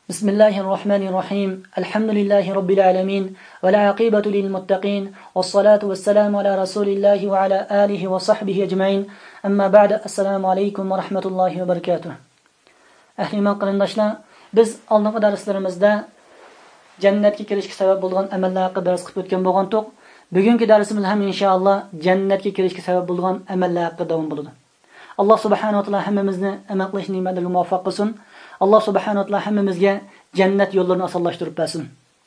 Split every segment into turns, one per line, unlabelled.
بسم الله الرحمن الرحيم الحمد لله رب العالمين والعاقبة للمتقين والصلاة والسلام على رسول الله وعلى آله وصحبه أجمعين أما بعد السلام عليكم ورحمة الله وبركاته أهل ما قرنداشlar biz oldingi darslarimizda jannatga kirishga sabab bo'lgan amallar haqida dars qilib o'tgan bo'lgandik. Bugungi darsimiz ham inshaalloh jannatga kirishga sabab bo'lgan amallar haqida davom bo'ladi. Alloh subhanahu va taolo hammamizni amal qilish ne'matlariga muvaffaq qilsin. Alloh subhanahu va taolo hammamizga jannat yo'llarini osonlashtirib bersin.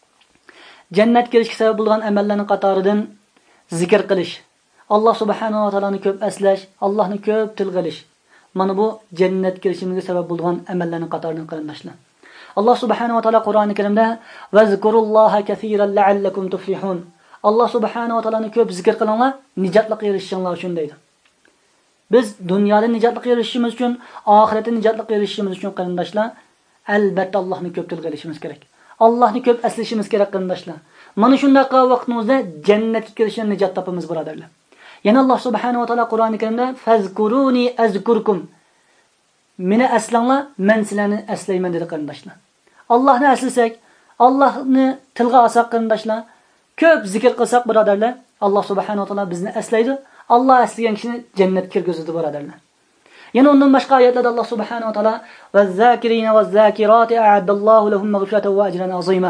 Jannatga kirishga sabab bo'lgan amallarning qatoridan zikr qilish, Alloh subhanahu va taoloni ko'p aslash, Allohni ko'p tilg'ilish. Mana bu jannatga kirishimizga sabab bo'lgan amallarning qatoridan qarindoshlar. Alloh subhanahu va taolo Qur'oni Karimda "Vazkurulloha kaseeran la'allakum tuflihun." Alloh subhanahu va taoloni ko'p zikr qilinglar, nijotlikqa erishishinglar uchun deydi. Biz dunyoda nijotlikqa erishishimiz uchun, oxiratda nijotlikqa erishishimiz uchun qarindoshlar, albatta Allohni ko'p tilg'ilishimiz kerak. Allohni ko'p aslashimiz kerak qarindoshlar. Mana shunday vaqtimizda jannatga kirishdan nijot topamiz birodarlar. Yana Alloh subhanahu va taolo Qur'oni Karimda "Fazkuruni azkurkum." Meni aslanglar, men sizlarni aslayman dedi qarindoshlar. Allohni aslasak, Allohni tilga olsak qarindoshlar, ko'p zikr qilsak birodarlar, Alloh subhanahu va taolo bizni aslaydi. Allah aslagan kishini jannatga kirgizadi birodarlar. Yana undan boshqa oyatlarda Alloh subhanahu va taolo "Vaz-zakirina vaz-zakirati a'addallohu lahum maghfiratan va ajran azima."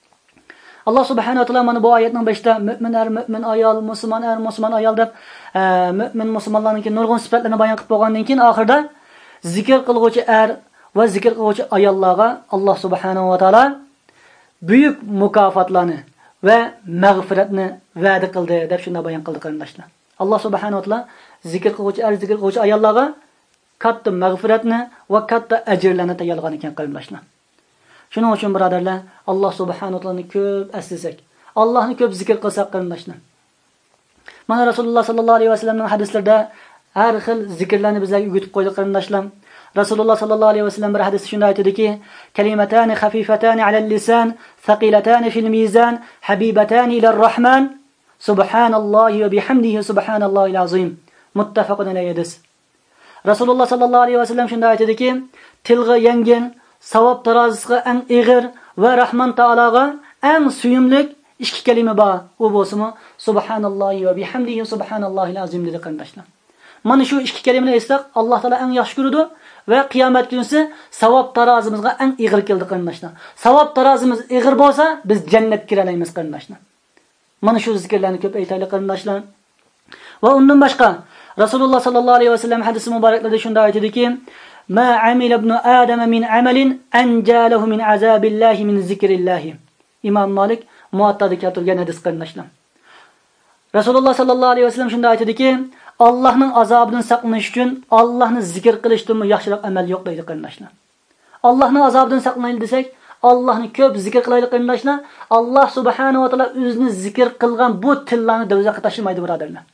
Alloh subhanahu va taolo mana bu oyatning boshida mu'min ayol, musulmon ayol deb mu'min musulmonlarning nurg'un sifatlarini bayon qilib bo'lgandan keyin oxirida zikr qilguvchi er va zikr qilguvchi ayollarga Alloh subhanahu va taolo buyuk mukofotlarni va mag'firatni va'da qildi deb shunda bayon qildi qarindoshlar. Alloh subhanahu va taolo zikr qiluvchi er, zikr qiluvchi ayollarga katta mag'firatni va katta ajrlarni tayyorlagan ekan qarindoshlar. Shuning uchun birodarlar, Alloh subhanahu va taoloni ko'p aslasak, Allohni ko'p zikr qilsak qarindoshlar. Mana Rasululloh sallallohu alayhi vasallamning hadislarida har xil zikrlarni bizlarga o'rgatib qo'ydi qarindoshlar. Rasululloh sallallohu alayhi vasallam bir hadisda shunday aytadiki: "Kalimatani khafifatani alal lisan, thaqilatani fil mizan, habibatani ilar rahman, subhanallohi va bihamdihi subhanallohil azim." Muttafaqun alayhi. Rasululloh sallallohu alayhi vasallam shunday aytadiki, tilga yengil, savob tarozisiga eng ig'ir va Rahman taologa eng suyumlik ikki kalima bor. U bo'lsa-mu subhanallohi va bihamdihi subhanallohil azim dedi qarindoshlar. Mana shu ikki kalimani aytsak, Alloh taolo eng yaxshi ko'radi va qiyomat kunisi savob tarozimizga eng ig'ir keldi qarindoshlar. Savob tarozimiz ig'ir bo'lsa, biz jannatga kira olamiz qarindoshlar. Mana shu zikrlarni ko'p aytaylik qarindoshlar. Va undan boshqa Rasululloh sallallohu alayhi vasallam hadis muboraklarida shunday aytadiki: "Ma amila ibn Adam min amalin anjalahu min azabillahi min zikrillah." Imom Malik Muvatta'da keltirgan hadis qarindoshlar. Rasululloh sallallohu alayhi vasallam shunday aytadiki, Allohning azobidan saqlanish uchun Allohni zikr qilishdan yaxshiroq amal yo'q deydi qarindoshlar. Allohning azobidan saqlanaylik desak, Allohni ko'p zikr qilaylik qarindoshlar. Alloh subhanahu va taolo o'zini zikr qilgan bu tillarni do'zaxga tashlamaydi birodarlar.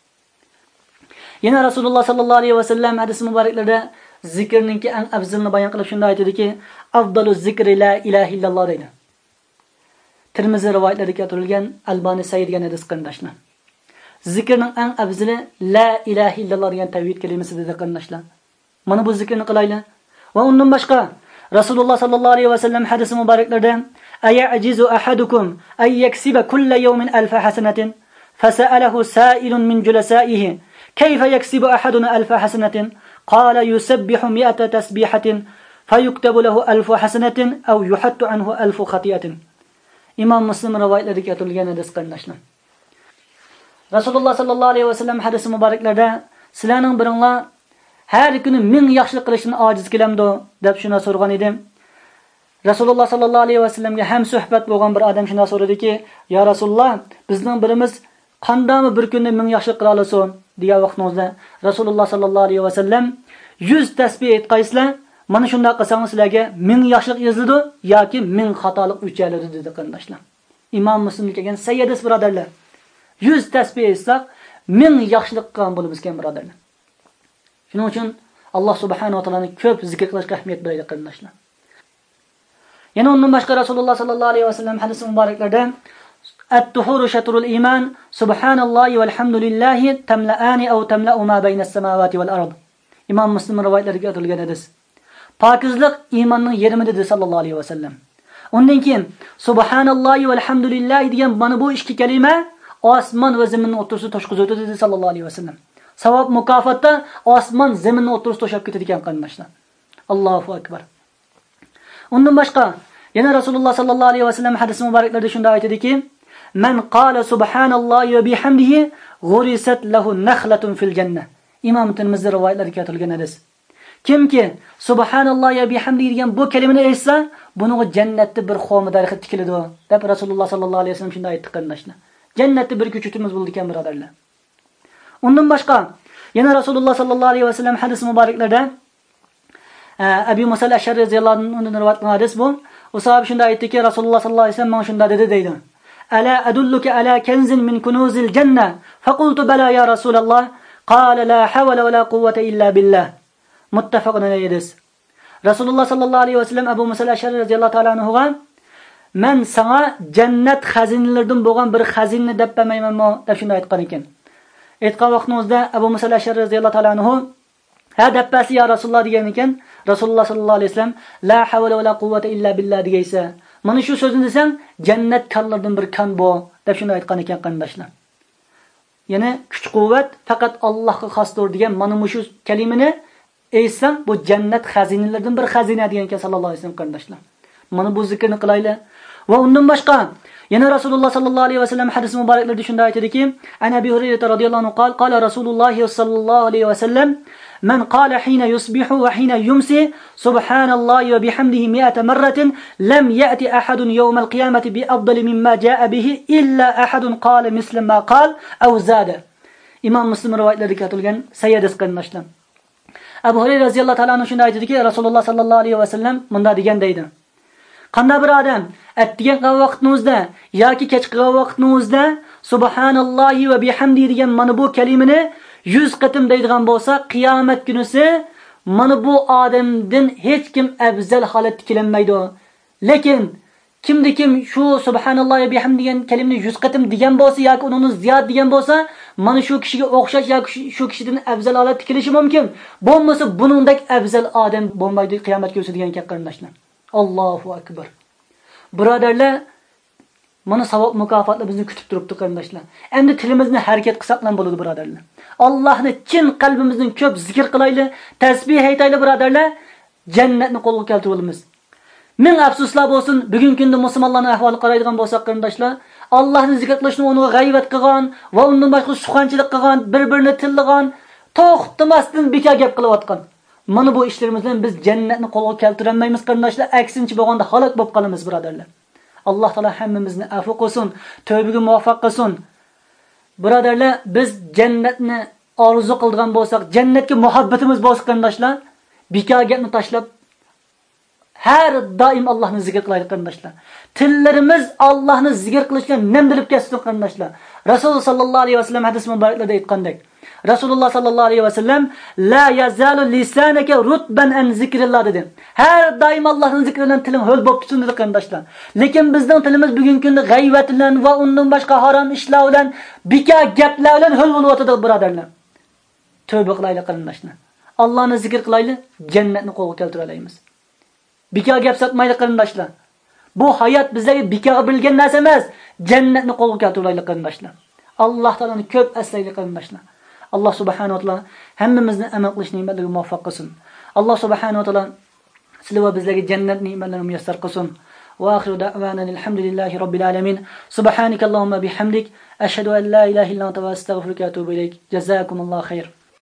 Yana Rasululloh sallallohu alayhi vasallam hadis muboraklarida zikrning eng afzalini bayon qilib shunday aytadiki: "Afdalu zikri la ilaha illalloh" deydi. Tirmiziy rivoyatlarida keltirilgan Albani Sayyid degan hadis qarindoshlar. Zikrning eng afzali la ilaha illalloh degan tavhid kalimasi dedi qarindoshlar. Mana bu zikrni qilaylik. Va undan boshqa Rasululloh sallallohu alayhi vasallam hadis muboraklarida "Ayajizu ahadukum ay yaksiba kulla yawmin alf hasanatin fasa'alahu sa'ilun min julasaihi kayfa yaksibu ahaduna alf hasanatin qala yusabbihu 100 tasbihatin fayuktabu lahu 1000 hasanatin aw yuhattu anhu 1000 khati'atin." Imom Muslim rivoyatlariga keltirilgan hadis qarindoshlar. Rasululloh sallallohu alayhi vasallam hadis muboraklarida sizlarning biringlar har kuni 1000 yaxshilik qilishni ojiz kelamdi deb shuna so'rgan edim. Rasululloh sallallohu alayhi vasallamga ham suhbat bo'lgan bir odam shuna so'radiki: "Ya Rasululloh, bizning birimiz qandomi bir kunda 1000 yaxshilik qila olasin?" degan vaqtimizda Rasululloh sallallohu alayhi vasallam 100 tasbih aytqaysizlar, mana shunday qilsangiz sizlarga 1000 yaxshilik yoziladi yoki 1000 xatolik o'chiladi dedi qarindoshlar. Imom Muslimga kelgan sayyidis birodarlar. 100 tasbih aytsak 1000 yaxshilik qilgan bo'lamiz ekan birodarlar. Shuning uchun Alloh subhanahu va taoloni ko'p zikr qilishga ahamiyat beraylik qarindoshlar. Yana undan boshqa Rasululloh sallallohu alayhi vasallam hadis muboraklarida "At-tuhuru shatrul iman, subhanallohi valhamdulillahi tamla'ani aw tamla'u ma bayna as-samawati wal ard." Imom Muslim rivoyatlariga keltirilgan hadis. Pokizlik iymonning yarmidir dedi sallallohu alayhi vasallam. Undan keyin subhanallohi valhamdulillah degan mana bu ikki kalima osmon va zaminning o'rtasida toshqizib o'tadi dedi sallallohu alayhi vasallam. Savob mukofotda osmon zaminning o'rtasida to'shab ketadi ekan qarindoshlar. Allohu akbar. Undan boshqa yana Rasululloh sallallohu alayhi vasallam hadis muboraklarida shunday aytadiki: "Man qala subhanallohi va bihamdihi ghurisat lahu nakhlatun fil jannah." Imom Tirmiziy rivoyatlarida keltirilgan hadis. Kimki subhanallohi va bihamdihi degan bu kalimani aytsa, buningga jannatda bir xo'mi daraxt tikiladi deb Rasululloh sallallohu alayhi vasallam shunday aytdi qarindoshlar. Jannatda bir kuchutimiz bo'ldi ekan birodarlar. Undan boshqa yana Rasululloh sallallohu alayhi vasallam hadis muboraklarida Abu Musa al-Ash'ari radhiyallohu anhu rivoyat qilgan hadis bu. O sahabe shunday aytdiki, Rasululloh sallallohu alayhi vasallam shunday dedi deydi. Ala adulluka ala kanzin min kunuzil janna? Faqultu bala ya Rasululloh. Qala la hawla wa la quwwata illa billah. Muttafaqun alayhi. Rasululloh sallallohu alayhi vasallam Abu Musa al-Ash'ari radhiyallohu ta'ala anhuga "Men sana jannat xazinalaridan bo'lgan bir xazinni deb bermaymanmi?" deb shunday aytgan ekan. Aytgan vaqtimizda Abu Musa al-Ash'ari radhiyallohu ta'ala anhu "Ha deb bersi ya Rasululloh" degan ekan. Rasululloh sallallohu alayhi vasallam "La havla va la quwwata illa billah" degaysa, mana shu so'zni desang, jannat kanlaridan bir kan bu deb shunday aytgan ekan qarindoshlar. Ya'ni kuch-quvvat faqat Allohga xosdir degan mana shu kalimani aytsam, bu jannat xazinalaridan bir xazina degan ekan sallallohu alayhi vasallam qarindoshlar. Mana bu zikrni qilaylik. Va undan boshqa yana Rasululloh sallallohu alayhi vasallam hadis muboraklarida shunday aytadiki: "Ana Abi Hurayra radhiyallohu anhu qala Rasululloh sallallohu alayhi vasallam من قال حين يصبح وحين يمسي سبحان الله وبحمده 100 مرة لم يأتي أحد يوم القيامة بأفضل مما جاء به إلا أحد قال مثل ما قال أو زاد." İmam Müslim rivoyatlarida keltirilgan sayyidis qarindoshlar. Abu Hurayra radhiyallohu ta'ala anhu shunday aytdiki, Rasululloh sallallohu alayhi vasallam bunda degan deydi: "Qanday bir odam atdigan vaqtimizda yoki kech qilgan vaqtimizda subhanallohi va bihamdihi degan mana bu kalimani 100 qatim deydigan bo'lsa, qiyomat kunisi mana bu odamdan hech kim afzal holatda kelinmaydi. Lekin kim shu subhanallohi va bihamdihi degan kalimani 100 qatim degan bo'lsa yoki undan ziyod degan bo'lsa, mana shu kishiga o'xshash yoki shu kishidan afzal holatda kelishi mumkin. Bo'lmasa buningdek afzal odam bo'lmaydi qiyomat kunisi degan qarindoshlar. Allohu akbar. Birodarlar, mana savob mukofotlar bizni kutib turibdi qarindoshlar. Endi tilimizni harakat qilsak ham bo'ladi birodarlar. Allohni chin qalbimizdan ko'p zikr qilaylik, tasbih aytaylik birodarlar, jannatni qo'lga keltiramiz. Ming afsuslar bo'lsin, bugungi kunda musulmonlarning ahvoli qaraydigan bo'lsak qarindoshlar, Allohni zikr qilishni o'rniga g'aybat qilgan va undan boshqa suxanchilik qilgan, bir-birini tillagan, to'xtamasdan bekor gap qilayotgan. Mana bu ishlarimizdan biz jannatni qo'lga keltira olmaymiz qarindoshlar, aksincha bo'lganda halok bo'lib qolamiz birodarlar. Alloh taolo hammamizni afv qilsin, tavbaga muvaffaq qilsin. Birodarlar, biz jannatni orzu qilgan bo'lsak, jannatga muhabbatimiz bo'lsa qarindoshlar, bekor gapni tashlab har doim Allohni zikr qilaylik qarindoshlar. Tillarimiz Allohni zikr qilishdan namdilib ketsin qarindoshlar. Rasululloh sallallohu alayhi vasallam hadis muboraklarida aytgandek, Rasululloh sallallohu alayhi vasallam la yazalu lisanaka rutban an zikrillah dedi. Har doim Allohning zikri bilan tilim ho'l bo'lib tursin dedi qarindoshlar. Lekin bizning tilimiz bugungi kunda g'aybat bilan va undan boshqa harom ishlar bilan, bekor gaplar bilan ho'l bo'lib o'tadi birodarlar. Tövbe qilaylik qarindoshlar. Allohni zikr qilaylik, jannatni qo'lga keltira olamiz. Bekor gap sotmaylik qarindoshlar. Bu hayot bizlarga bekor bilgan narsa emas, jannatni qo'lga keltiraylik qarindoshlar. Alloh taolani ko'p aslaylik qarindoshlar. Allah subhanahu wa ta'ala hammamizni amal qilish ne'matlariga muvaffaq qilsin. Allah subhanahu wa ta'ala sizlar va bizlarga jannat ne'matlarini muyassar qilsin. Wa akhiru da'wana alhamdulillahi robbil alamin. Subhanakallahumma bihamdik ashhadu an la ilaha illa anta astaghfiruka wa atubu ilayk. Jazakumullohu khayr.